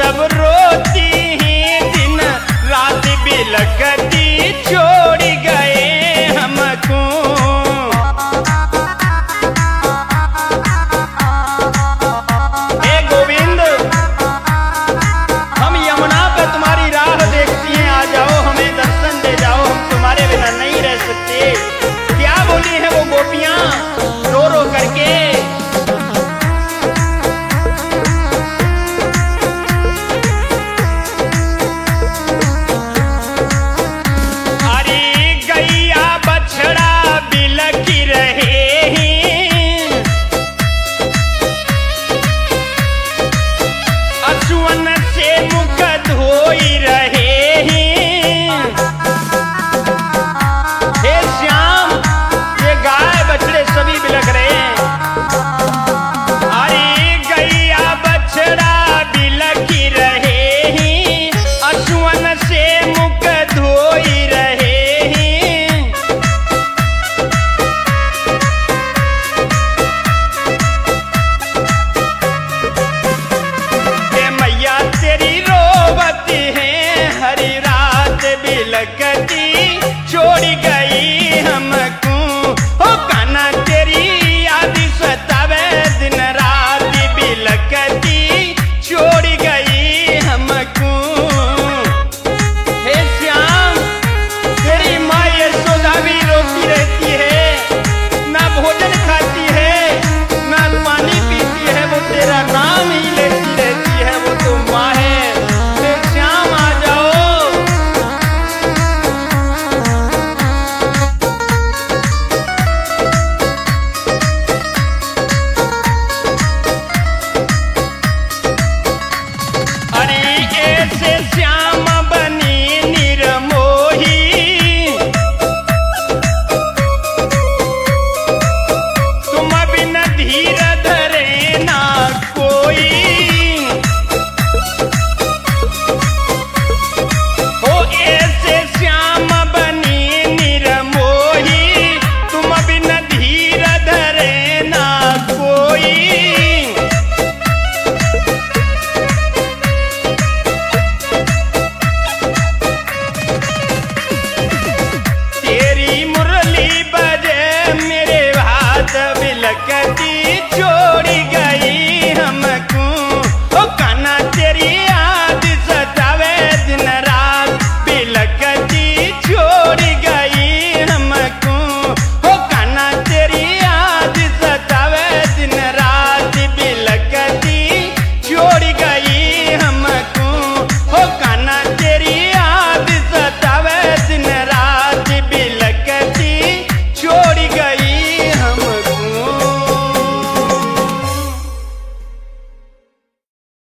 सब रोती ही दिन रात बिलखती छोड़ गए हमको। हे गोविंद, हम यमुना पे तुम्हारी राह देखती हैं, आ जाओ हमें दर्शन दे जाओ, हम तुम्हारे बिना नहीं रह सकते। क्या बोली है वो गोपियां रो रो करके? छोड़ गई हमको, हो कान्हा तेरी याद सतावे दिन रात बिलखती छोड़ गई हमको। हे श्याम, तेरी माँ यशोदा भी रोती रहती है, ना भोजन खाती है ना पानी पीती है, वो तेरा नाम ही लेती रहती है, वो तो माँ है। हे श्याम आ जाओ। ऐसे श्याम